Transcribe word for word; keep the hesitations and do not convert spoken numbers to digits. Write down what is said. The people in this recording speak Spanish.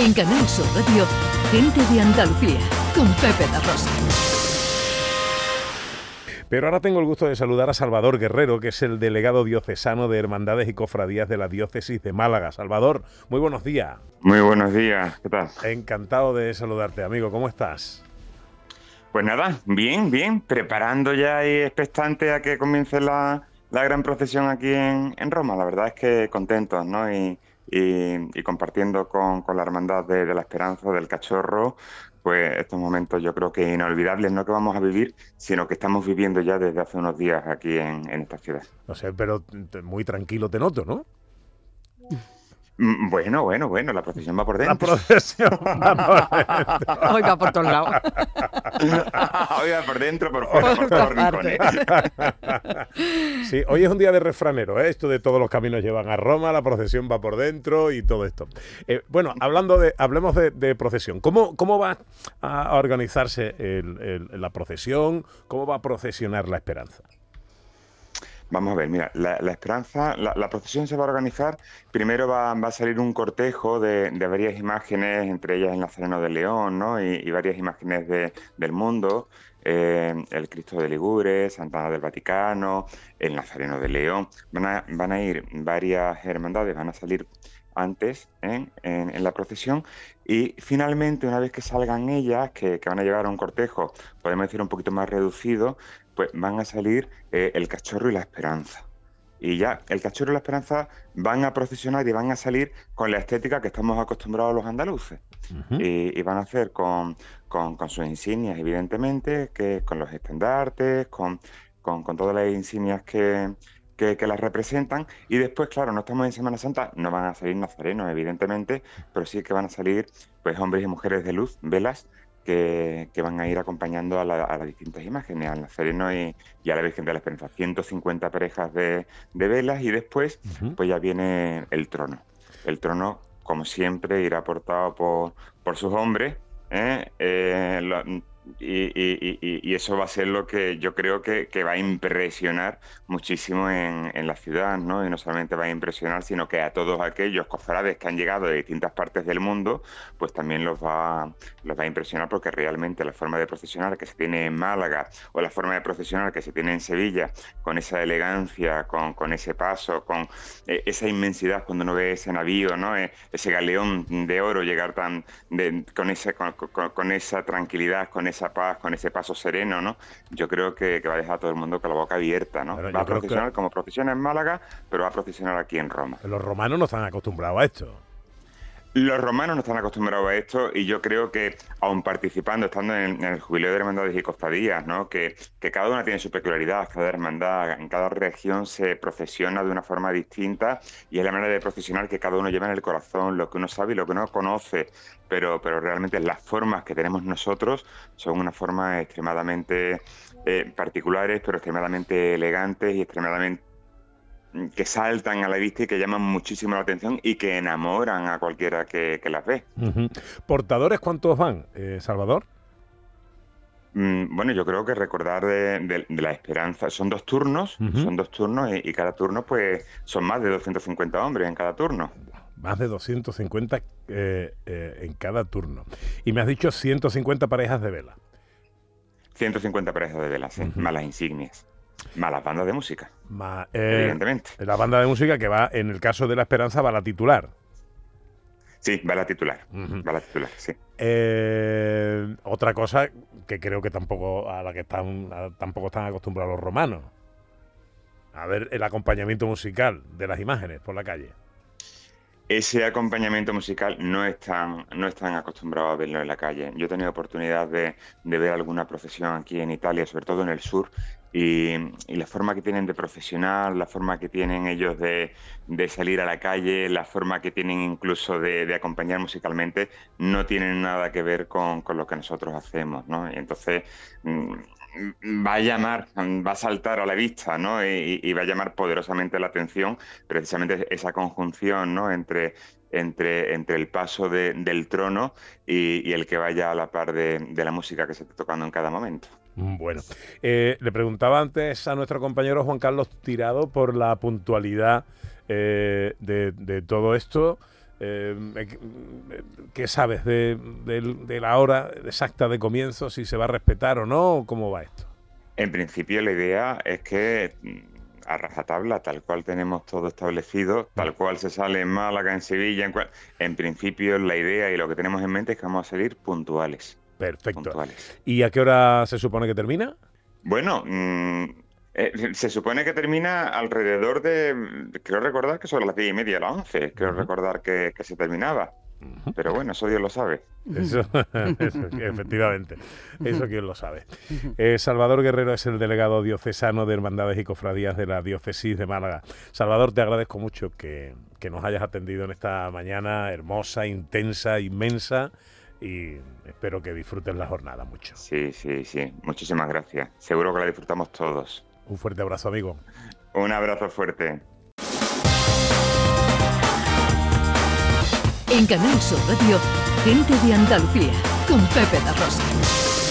En Canal Sur Radio, Gente de Andalucía, con Pepe da Rosa. Pero ahora tengo el gusto de saludar a Salvador Guerrero, que es el delegado diocesano de Hermandades y Cofradías de la Diócesis de Málaga. Salvador, muy buenos días. Muy buenos días, ¿qué tal? Encantado de saludarte, amigo, ¿cómo estás? Pues nada, bien, bien, preparando ya y expectante a que comience la, la gran procesión aquí en, en Roma. La verdad es que contentos, ¿no? Y, y, y compartiendo con, con la Hermandad de, de la Esperanza, del Cachorro, pues estos momentos yo creo que inolvidables, no que vamos a vivir, sino que estamos viviendo ya desde hace unos días aquí en, en esta ciudad. No sé, pero muy tranquilo te noto, ¿no? Bueno, bueno, bueno, la procesión va por dentro. La procesión va por dentro. Hoy va por todos lados. Hoy va por dentro, por fuera, por todos los rincones. Sí, hoy es un día de refranero, ¿eh? Esto de todos los caminos llevan a Roma, la procesión va por dentro y todo esto. Eh, bueno, hablando de, hablemos de, de procesión. ¿Cómo, cómo va a organizarse el, el, la procesión? ¿Cómo va a procesionar la Esperanza? Vamos a ver, mira, la, la Esperanza, la, la procesión se va a organizar, primero va, va a salir un cortejo de, de varias imágenes, entre ellas el Nazareno de León, ¿no? Y, y varias imágenes de, del mundo, eh, el Cristo de Ligures, Santa Ana del Vaticano, el Nazareno de León. Van a, van a ir varias hermandades, van a salir antes ¿eh? en, en la procesión, y finalmente, una vez que salgan ellas, que, que van a llevar a un cortejo, podemos decir un poquito más reducido, pues van a salir eh, el Cachorro y la Esperanza. Y ya el Cachorro y la Esperanza van a procesionar y van a salir con la estética que estamos acostumbrados los andaluces. Uh-huh. y, y van a hacer con, con, con sus insignias, evidentemente, que con los estandartes, con, con, con todas las insignias que... Que, que las representan, y después, claro, no estamos en Semana Santa, no van a salir nazarenos, evidentemente, pero sí que van a salir pues hombres y mujeres de luz, velas, que, que van a ir acompañando a, la, a las distintas imágenes, al Nazareno y, y a la Virgen de la Esperanza. ciento cincuenta parejas de, de velas, y después uh-huh. pues ya viene el trono. El trono, como siempre, irá portado por, por sus hombres, ¿eh? Eh, lo, Y, y, y, y eso va a ser lo que yo creo que, que va a impresionar muchísimo en, en la ciudad, ¿no? Y no solamente va a impresionar, sino que a todos aquellos cofrades que han llegado de distintas partes del mundo, pues también los va, los va a impresionar, porque realmente la forma de procesionar que se tiene en Málaga, o la forma de procesionar que se tiene en Sevilla, con esa elegancia, con, con ese paso, con eh, esa inmensidad cuando uno ve ese navío, ¿no? Eh, ese galeón de oro llegar tan de, con, esa, con, con, con esa tranquilidad, con esa paz, con ese paso sereno, ¿no? Yo creo que, que va a dejar a todo el mundo con la boca abierta, ¿no? Pero va a procesionar que... como procesiona en Málaga, pero va a procesionar aquí en Roma. Los romanos no están acostumbrados a esto. Los romanos no están acostumbrados a esto, y yo creo que, aun participando, estando en, en el Jubileo de Hermandades y Cofradías, ¿no? Que, que cada una tiene su peculiaridad, cada hermandad, en cada región se procesiona de una forma distinta, y es la manera de procesionar que cada uno lleva en el corazón, lo que uno sabe y lo que uno conoce, pero, pero realmente las formas que tenemos nosotros son unas formas extremadamente eh, particulares, pero extremadamente elegantes y extremadamente que saltan a la vista y que llaman muchísimo la atención y que enamoran a cualquiera que, que las ve. Uh-huh. ¿Portadores cuántos van, eh, Salvador? Mm, bueno, yo creo que recordar de, de, de la Esperanza, son dos turnos, uh-huh. son dos turnos y, y cada turno pues son más de doscientos cincuenta hombres en cada turno. Más de doscientos cincuenta eh, eh, en cada turno. Y me has dicho ciento cincuenta parejas de vela. ciento cincuenta parejas de velas, uh-huh. más las insignias. Más las bandas de música, Ma, eh, evidentemente. La banda de música que va, en el caso de la Esperanza, va la titular. Sí, va la titular, uh-huh. va la titular, sí. Eh, otra cosa que creo que tampoco a la que están a, tampoco están acostumbrados los romanos. A ver el acompañamiento musical de las imágenes por la calle. Ese acompañamiento musical no están, no están acostumbrados a verlo en la calle. Yo he tenido oportunidad de, de ver alguna procesión aquí en Italia, sobre todo en el sur, y, y la forma que tienen de procesionar, la forma que tienen ellos de, de salir a la calle, la forma que tienen incluso de, de acompañar musicalmente, no tienen nada que ver con, con lo que nosotros hacemos, ¿no? Y entonces va a llamar, va a saltar a la vista, ¿no? Y, y va a llamar poderosamente la atención precisamente esa conjunción, ¿no? Entre, entre, entre el paso de, del trono y, y el que vaya a la par de, de la música que se está tocando en cada momento. Bueno, eh, le preguntaba antes a nuestro compañero Juan Carlos Tirado por la puntualidad eh, de, de todo esto. Eh, ¿Qué sabes de, de, de la hora exacta de comienzo, si se va a respetar o no? ¿Cómo va esto? En principio la idea es que a rajatabla, tal cual tenemos todo establecido, tal cual se sale en Málaga, en Sevilla, en, cual, en principio la idea y lo que tenemos en mente es que vamos a salir puntuales. Perfecto. Puntuales. ¿Y a qué hora se supone que termina? Bueno, mmm, eh, se supone que termina alrededor de, creo recordar que sobre las diez y media, las once, creo uh-huh. recordar que, que se terminaba. Pero bueno, eso Dios lo sabe. Eso, eso efectivamente, eso quién lo sabe. Eh, Salvador Guerrero es el delegado diocesano de Hermandades y Cofradías de la Diócesis de Málaga. Salvador, te agradezco mucho que, que nos hayas atendido en esta mañana hermosa, intensa, inmensa, y espero que disfrutes la jornada mucho. Sí, sí, sí. Muchísimas gracias. Seguro que la disfrutamos todos. Un fuerte abrazo, amigo. Un abrazo fuerte. En Canal Sur Radio, Gente de Andalucía, con Pepe da Rosa.